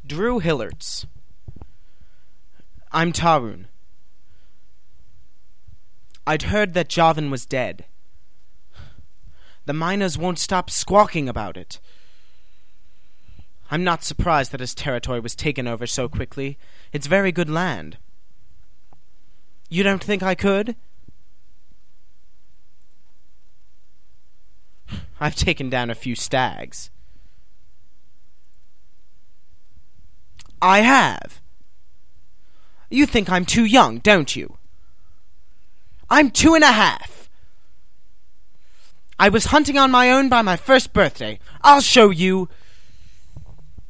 Drew Hillerts. I'm Tarun. I'd heard that Javan was dead. The miners won't stop squawking about it. I'm not surprised that his territory was taken over so quickly. It's very good land. You don't think I could? I've taken down a few stags. I have. You think I'm too young, don't you? I'm 2.5. I was hunting on my own by my first birthday. I'll show you.